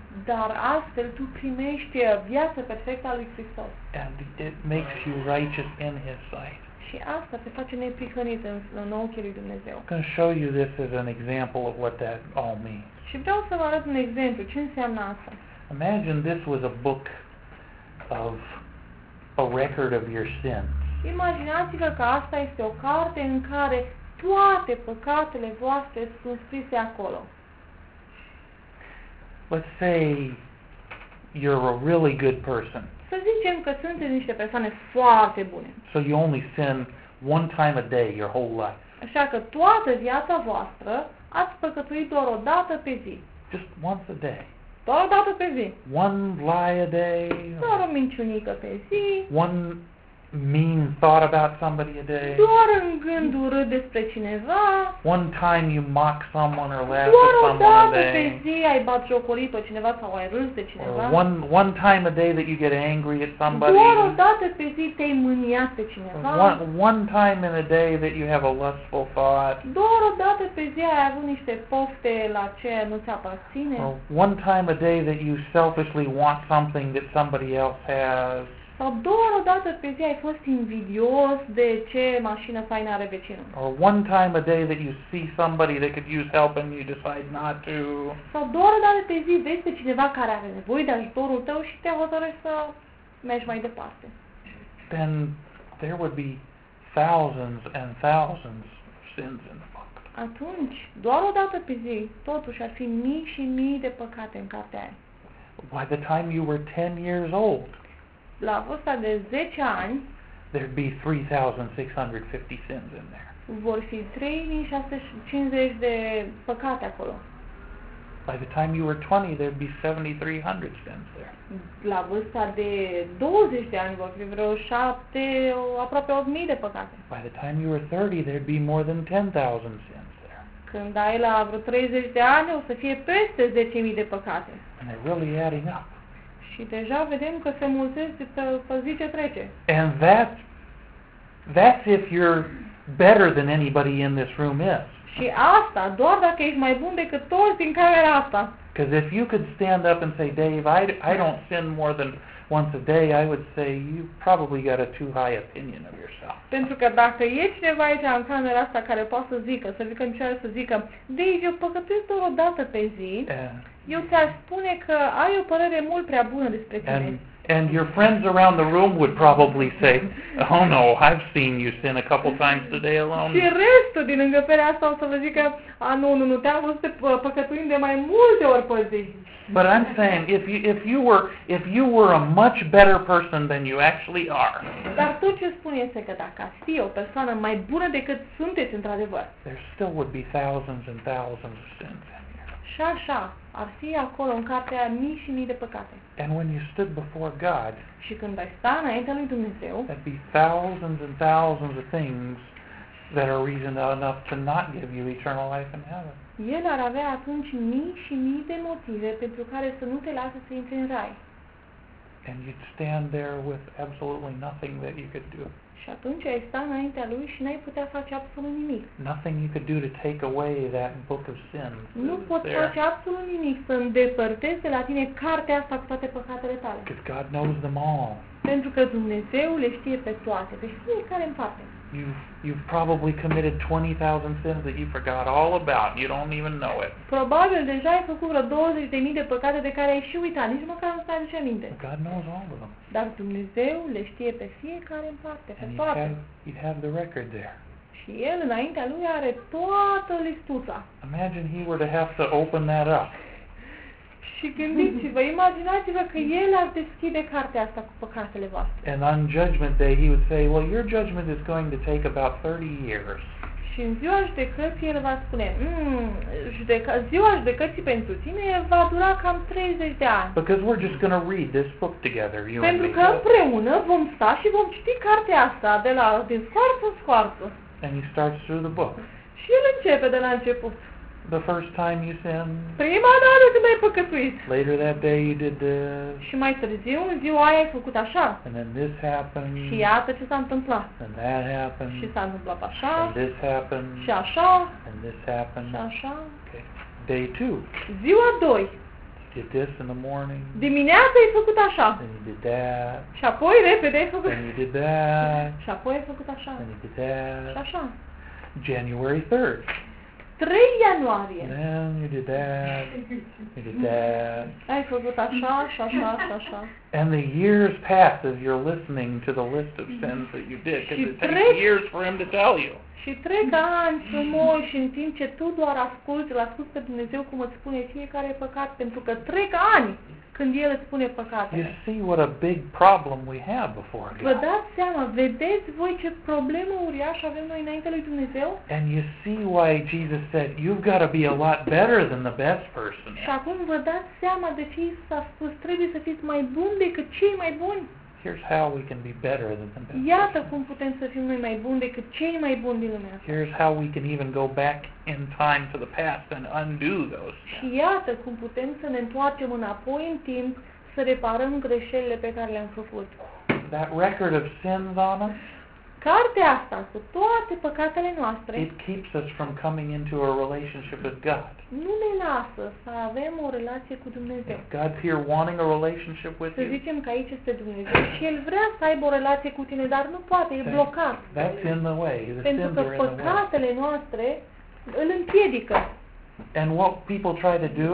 Dar astfel tu primești viața perfectă a lui Hristos. And it makes you righteous in His sight. Și asta te face neprihănit în ochii lui Dumnezeu. I'm going to show you this as an example of what that all means. Și vreau să vă arăt un exemplu. Ce înseamnă asta? Imagine this was a book of a record of your sins. Imaginați-vă că asta este o carte în care toate păcatele voastre sunt scrise acolo. Let's say you're a really good person. Să zicem că sunteți niște persoane foarte bune. So you only sin one time a day your whole life. Așa că toată viața voastră ați păcătuit doar o dată pe zi. Just once a day. Doar o dată pe zi. One lie a day. Doar o minciunică pe zi. One mean thought about somebody a day. Doar în gând urât despre cineva. One time you mock someone or laugh Doar at o someone a dată pe day. zi ai batjocorit pe cineva sau ai râs de cineva. Or one time a day that you get angry at somebody. Doar o dată pe zi te-ai mâniat pe cineva. One time in a day that you have a lustful thought. Doar o dată pe zi ai avut niște pofte la ce nu ți aparține. Or one time a day that you selfishly want something that somebody else has. Sau doar o dată pe zi ai fost invidios de ce mașină faină are vecinul. Or one time a day that you see somebody that could use help and you decide not to. Sau doar o dată pe zi vezi pe cineva care are nevoie de ajutorul tău și te hotărăști să mergi mai departe. Then there would be thousands and thousands of sins in the book. Atunci, doar o dată pe zi, totuși ar fi mii și mii de păcate în cartea aia. By the time you were 10 years old, La vârsta de 10 ani, there'd be 3,650 sins in there. vor fi 3650 de păcate acolo. By the time you were 20, there'd be 7,300 sins there. La vârsta de 20 de ani vor fi vreo aproape 8000 de păcate. By the time you were 30, there'd be more than 10,000 sins there. Când ai la vreo 30 de ani, o să fie peste 10.000 de păcate. And they're really adding up. Și deja vedem că se mulțesc pe zi ce trece. And that's if you're better than anybody in this room is. Și asta doar dacă ești mai bun decât toți din camera asta. Because if you could stand up and say, Dave, I don't sin more than once a day, I would say you probably got a too high opinion of yourself. Pentru că dacă e cineva aici în camera asta care poate să zică, să ridică în picioare să zică, Dave, eu păcătuiesc doar o dată pe zi, eu ți-aș spune că ai o părere mult prea bună despre tine. And your friends around the room would probably say, oh no, I've seen you sin a couple times today alone. Și restul din încăperea asta o să vă zică, nu, te-am văzut păcătuind de mai multe ori pe zi. But I'm saying, if you were a much better person than you actually are, dar tot ce spun este că dacă ați fi o persoană mai bună decât sunteți într-adevăr, there still would be thousands and thousands of sins in here. și așa, ar fi acolo în cartea mii și mii de păcate. And when you stood before God, Și când ai sta înaintea lui Dumnezeu, there'd be thousands and thousands of things that are reason enough to not give you eternal life in heaven. El ar avea atunci mii și mii de motive pentru care să nu te lasă să intri în rai. And you'd stand there with absolutely nothing that you could do. Și atunci ai sta înaintea lui și n-ai putea face absolut nimic. Nothing you could do to take away that book of sins. Nu poți face absolut nimic să îndepărtezi de la tine cartea asta cu toate păcatele tale. Because God knows them all. Pentru că Dumnezeu le știe pe toate, pe fiecare în parte. You've probably committed 20,000 sins that you forgot all about. You don't even know it. Probabil deja ai făcut vreo 20.000 de păcate de care ai și uitat, nici măcar nu ți aduce aminte. God knows all of them. Dar Dumnezeu le știe pe fiecare în parte, pe And toate. you'd have the record there. Și El înaintea lui are toată listuța. Imagine he were to have to open that up. Și gândiți-vă, imaginați-vă că El ar deschide cartea asta cu păcatele voastre. And on Judgment Day he would say, well, your judgment is going to take about 30 years. Și în ziua judecății El va spune, ziua judecății pentru tine va dura cam 30 de ani. Because we're just going to read this book together, you and Pentru me. că împreună vom sta și vom citi cartea asta din scoarță în scoarță. And he starts through the book. Și El începe de la început. The first time you sinned. Prima dată când ai păcătuit. Later that day you did this. Și mai târziu, în ziua aia ai făcut așa. And then this happened. Și iată ce s-a întâmplat. And that happened. Și s-a întâmplat așa. And this happened. Și așa. And this happened. Și așa. Okay. Day 2. Ziua 2. did this in the morning. Dimineața ai făcut așa. Then you did that. Și apoi repede ai făcut. Then you did that. Și apoi ai făcut așa. Then you did Și that. așa. January 3rd. 3 ianuarie. Then you did that. You did that. Ai făcut așa și așa și așa. And the years pass as you're listening to the list of sins that you did, because it takes years for him to tell you. Și trec ani frumoși în timp ce tu doar asculți pe Dumnezeu cum îți spune fiecare păcat, pentru că trec ani când El îți spune You păcatele. see what a big problem we have before Vă God. dați seama, vedeți voi ce problemă uriașă avem noi înainte lui Dumnezeu? And you see why Jesus said, you've got to be a lot better than the best person. Și acum vă dați seama de ce Iisus a spus, trebuie să fiți mai buni decât cei mai buni. Here's how we can be better than the best Iată person. cum putem să fim noi mai buni decât cei mai buni din lumea asta. Here's how we can even go back in time to the past and undo those Și sins. iată cum putem să ne întoarcem înapoi în timp, să reparăm greșelile pe care le-am făcut. That record of sins on us, Cartea asta, cu toate păcatele noastre, it keeps us from coming into a relationship with God. nu ne lasă să avem o relație cu Dumnezeu. If God's here wanting a relationship with Să you, zicem că aici este Dumnezeu și El vrea să aibă o relație cu tine, dar nu poate, e blocat. that's in the way. The Pentru sins că are in the way. păcatele noastre îl împiedică. And what people try to do,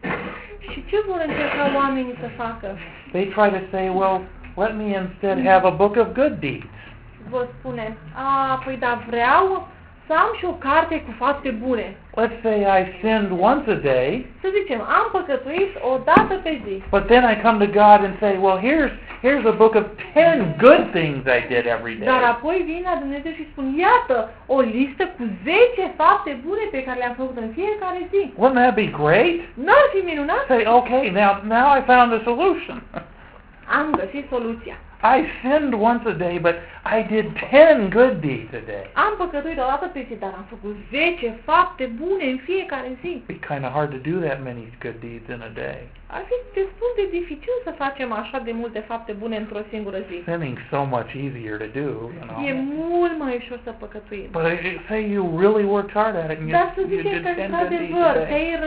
Și ce vor încerca oamenii să facă? they try to say, well, let me instead have a book of good deeds. Vă spune, păi da, vreau să am și o carte cu fapte bune. Let's say I sinned once a day, Să zicem, am păcătuit o dată pe zi. but then I come to God and say, well, here's a book of 10 good things I did every day. Dar apoi vin la Dumnezeu și spun, iată, o listă cu 10 fapte bune pe care le-am făcut în fiecare zi. Wouldn't that be great? N-ar fi minunat? Say, okay, now I found the solution. Am găsit soluția. I sinned once a day, but I did 10 good deeds a day. Am păcătuit o dată pe zi, dar am făcut 10 fapte bune în fiecare zi. It'd be kind of hard to do that many good deeds in a day. Ar fi destul de dificil să facem așa de multe fapte bune într-o singură zi. Sinning's so much easier to do, you know. E mult mai ușor să păcătuim. But say you really worked hard at it and Dar să you zicem did că 10 good deeds într-adevăr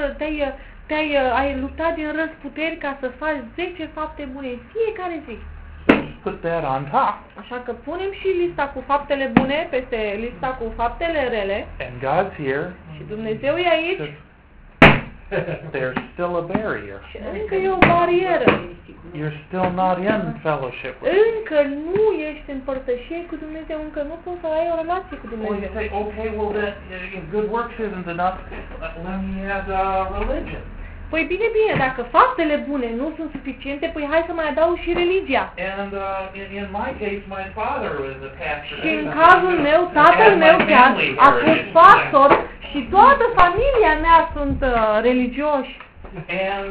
a day. ai luptat din răzputeri ca să faci 10 fapte bune în fiecare zi. Put that on top. Așa că punem și lista cu faptele bune peste lista cu faptele rele And God's here. și Dumnezeu e aici There's still a barrier. și încă e o barieră. You're still not in fellowship with Him. Încă nu ești în părtășie cu Dumnezeu, încă nu poți să ai o relație cu Well, you Dumnezeu. say, okay, well then, if good works isn't enough, let me add religion. Păi bine, dacă faptele bune nu sunt suficiente, păi hai să mai adaug și religia. And in my case, my father was a pastor. Și în cazul meu, tatăl meu chiar a fost pastor și toată familia mea sunt religioși. And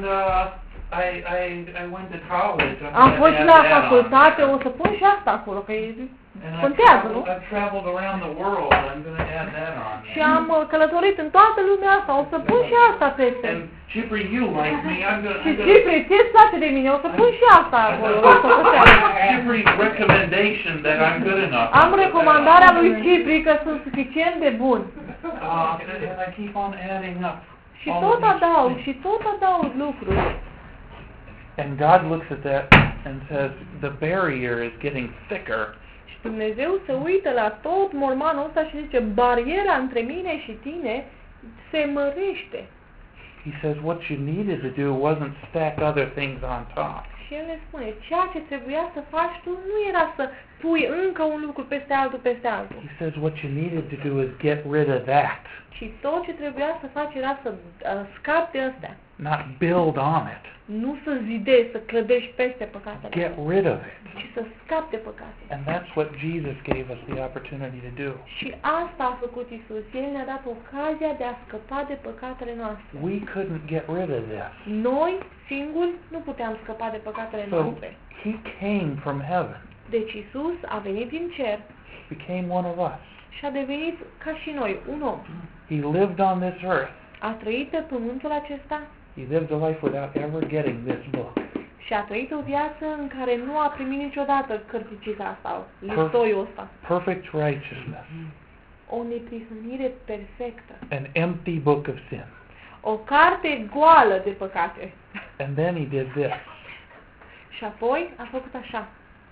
I went to college. Am fost la facultate, o să pun și asta acolo, că contează, nu? I've traveled around the world. I'm going to add that on. Și am călătorit în toată lumea asta, o să pun și asta peste. And Chipre, you like me. I'm going Și Cipri, ție-ți place de mine, o să pun și asta acolo, o să Chipre's recommendation that I'm good enough. Am recomandarea lui Cipri că sunt suficient de bun. And I keep on adding up. Și tot adaug lucruri. And God looks at that and says, the barrier is getting thicker. Și Dumnezeu se uită la tot mormanul ăsta și zice, bariera între mine și tine se mărește. He says what you needed to do wasn't stack other things on top. Și El ne spune, ceea ce trebuia să faci tu nu era să pui încă un lucru peste altul, peste altul. He says what you needed to do is get rid of that, Și tot ce trebuia să faci era să scapi de astea. not build on it. Nu să zidezi, să clădești peste păcatele, Get rid of it. ci să scapi de păcate. And that's what Jesus gave us the opportunity to do. Și asta a făcut Isus. El ne-a dat ocazia de a scăpa de păcatele noastre. We couldn't get rid of this. Noi, singuri, nu puteam scăpa de păcatele So noastre. He came from heaven, Deci Isus a venit din cer became one of us. și a devenit ca și noi, un om. He lived on this earth. A trăit pe pământul acesta He lived a life without ever getting this book. și a trăit o viață în care nu a primit niciodată cărticica asta, listoiul ăsta. Perfect righteousness. O neprihănire perfectă. An empty book of sin. O carte goală de păcate. And then he did this. Și apoi a făcut așa.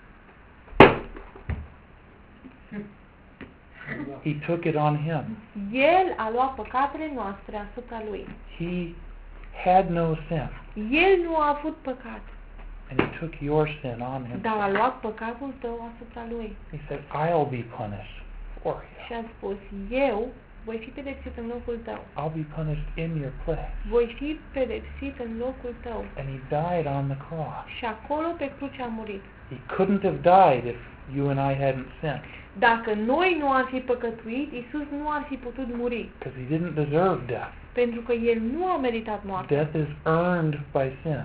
He took it on him. El a luat păcatele noastre asupra lui. He had no sin. El nu a avut păcat, And he took your sin on him. dar a luat păcatul tău asupra lui. He said, I'll be punished for Și you. a spus, eu voi fi pedepsit în locul tău. I'll be punished in your place. Voi fi pedepsit în locul tău. And he died on the cross. Și acolo pe cruce a murit. He couldn't have died if you and I hadn't sinned. Dacă noi nu ar fi păcătuit, Iisus nu ar fi putut muri. Because he didn't deserve death. Pentru că El nu a meritat moartea. Death is earned by sin.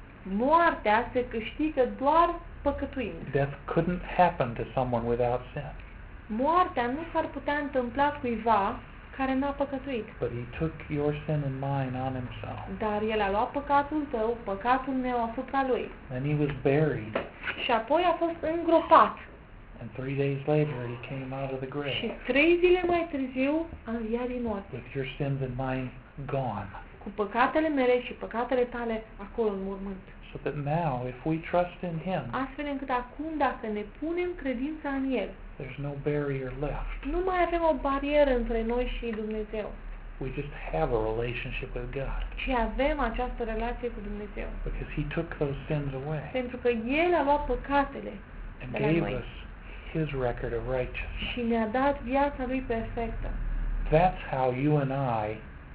Moartea se câștigă doar păcătuind. Death couldn't happen to someone without sin. Moartea nu s-ar putea întâmpla cuiva care n-a păcătuit. But he took your sin and mine on himself. Dar El a luat păcatul tău, păcatul meu asupra Lui. Then he was buried. Și apoi a fost îngropat. And 3 days later he came out of the Și grave 3 zile mai târziu a înviat din morți. with your sins and mine gone. Cu păcatele mele și păcatele tale acolo în mormânt. So that now, if we trust in him, Astfel încât acum, dacă ne punem credința în El, there's no barrier left. nu mai avem o barieră între noi și Dumnezeu, We just have a relationship with God. ci avem această relație cu Dumnezeu. Because he took those sins away Pentru că El a luat păcatele and de la gave noi us his record of righteousness. și ne-a dat viața Lui perfectă. That's how you and I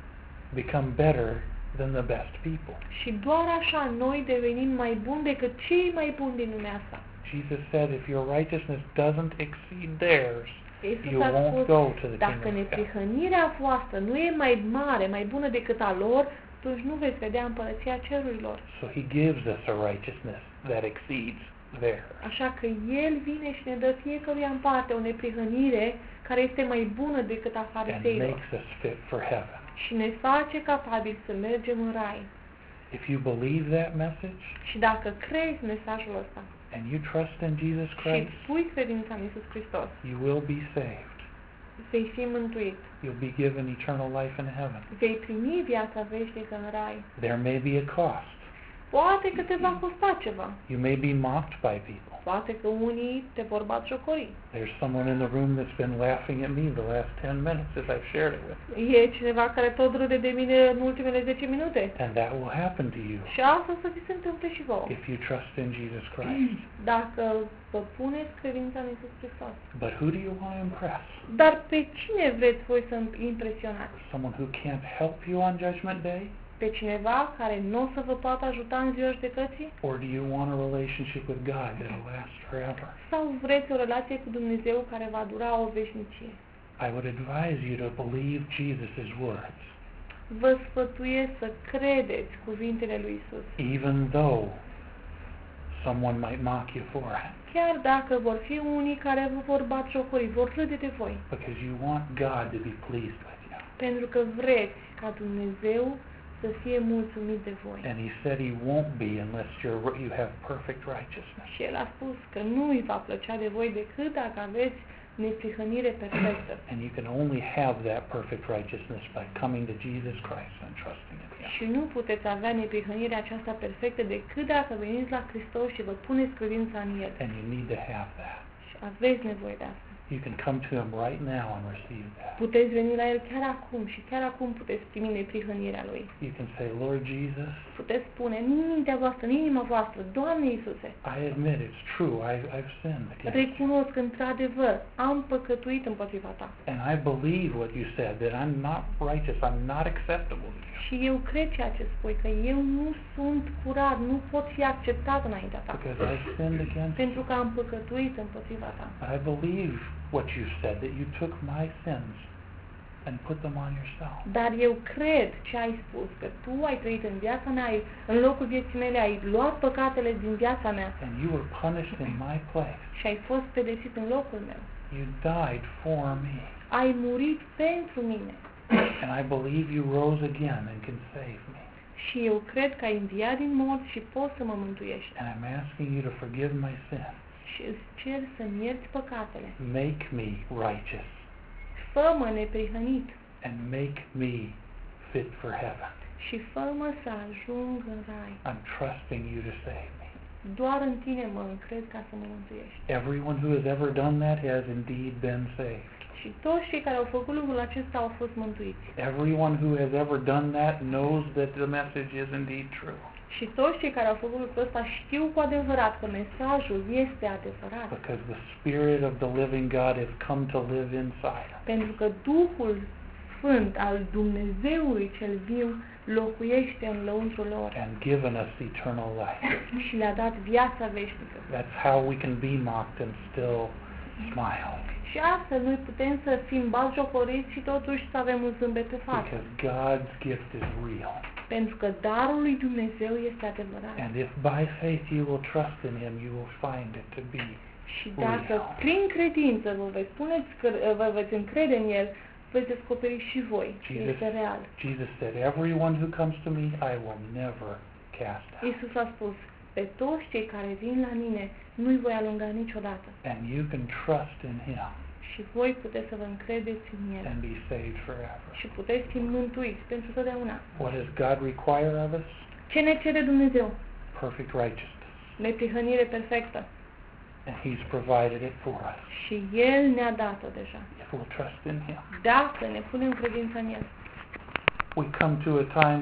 become better than the best people. Și doar așa noi devenim mai buni decât cei mai buni din lumea asta. Jesus said, if your righteousness doesn't exceed theirs, Iisus you a won't spus, go to the dacă kingdom of heaven. neprihănirea voastră nu e mai mare, mai bună decât a lor, atunci nu veți vedea împărăția cerurilor. So he gives us a righteousness that exceeds theirs. Așa că El vine și ne dă fiecăruia în parte o neprihănire care este mai bună decât a And fariseilor makes us fit for heaven. și ne face capabili să mergem în rai. If you believe that message Și dacă crezi mesajul ăsta and you trust in Jesus și Christ, îți pui credința în Iisus Hristos, you will be saved. vei fi mântuit, You'll be given eternal life in heaven. vei primi viața veșnică în rai. There may be a cost. Poate că te va costa ceva. You may be mocked by people. Poate că unii te vor batjocori. There's someone in the room that's been laughing at me the last 10 minutes as I've shared it with. E cineva care tot râde de mine în ultimele 10 minute. And that will happen to you Și asta o să vi se întâmple și vouă. if you trust in Jesus Christ. Dacă vă puneți credința în Iisus Hristos. But who do you want to impress? Dar pe cine vreți voi să impresionați? Someone who can't help you on Judgment Day? Pe cineva care nu o să vă poată ajuta în ziua judecății? Or do you want a relationship with God that will last forever? Sau vreți o relație cu Dumnezeu care va dura o veșnicie? I would advise you to believe Jesus' words, Vă sfătuiesc să credeți cuvintele lui Isus, even though someone might mock you for it, chiar dacă vor fi unii care vă vor batjocori, vor râde de voi, because you want God to be pleased with you. pentru că vreți ca Dumnezeu să fie mulțumit de voi. And he said he won't be unless you have perfect righteousness. Și El a spus că nu îi va plăcea de voi decât dacă aveți neprihănire perfectă. And you can only have that perfect righteousness by coming to Jesus Christ and trusting in him. Și nu puteți avea neprihănirea aceasta perfectă decât dacă veniți la Hristos și vă puneți credința în El. And you need to have that. Și aveți nevoie de asta. You can come to him right now and receive that. Puteți veni la El chiar acum și chiar acum puteți primi neprihănirea Lui. You can say, Lord Jesus, Puteți spune în mintea voastră, în inima voastră, Doamne Iisuse, I admit it's true, I've sinned against you. recunosc într-adevăr, am păcătuit împotriva Ta. And I believe what you said, that I'm not righteous, I'm not acceptable to you. Și eu cred ceea ce spui, că eu nu sunt curat, nu pot fi acceptat înaintea Ta. Because I sinned against you. Pentru că am păcătuit împotriva Ta. I believe what you said, that you took my sins and put them on yourself. Dar eu cred ce ai spus, că Tu ai trăit în viața mea, în locul vieții mele, ai luat păcatele din viața mea And you were punished in my place. și ai fost pedepsit în locul meu. You died for me. Ai murit pentru mine. And I believe you rose again and can save me. Și eu cred că ai înviat din morți și poți să mă mântuiești. And I'm asking you to forgive my sin. Și îți cer să-mi ierți păcatele. Make me righteous Fă-mă neprihănit and make me fit for heaven. și fă-mă să ajung în rai. I'm trusting you to save me. Doar în tine mă încred ca să mă mântuiești. Everyone who has ever done that has indeed been saved. Și toți cei care au făcut lucrul acesta au fost mântuiți. Everyone who has ever done that knows that the message is indeed true. Și toți cei care au făcut lucrul ăsta știu cu adevărat că mesajul este adevărat. Because the Spirit of the living God has come to live inside us. Pentru că Duhul Sfânt al Dumnezeului cel viu locuiește în lăuntrul lor And given us eternal life. și le-a dat viața veșnică. That's how we can be mocked and still smile. Și astfel noi putem să fim batjocoriți și totuși să avem un zâmbet pe față. Because God's gift is real. Pentru că darul lui Dumnezeu este adevărat. And if by faith you will trust in Him, you will find it to be Și dacă real. prin credință vă veți încrede în El, veți descoperi și voi că este real. Jesus said, everyone who comes to me, I will never cast out. Iisus a spus, pe toți cei care vin la mine, nu-i voi alunga niciodată. And you can trust in Him Și voi puteți să vă încredeți în El. and be saved forever. Și puteți fi mântuiți pentru totdeauna. What does God require of us? Ce ne cere Dumnezeu? Perfect righteousness. Neprihănire perfectă. And He's provided it for us. Și El ne-a dat-o deja. If we'll trust in Him. Dacă ne punem credința în El. We come to a time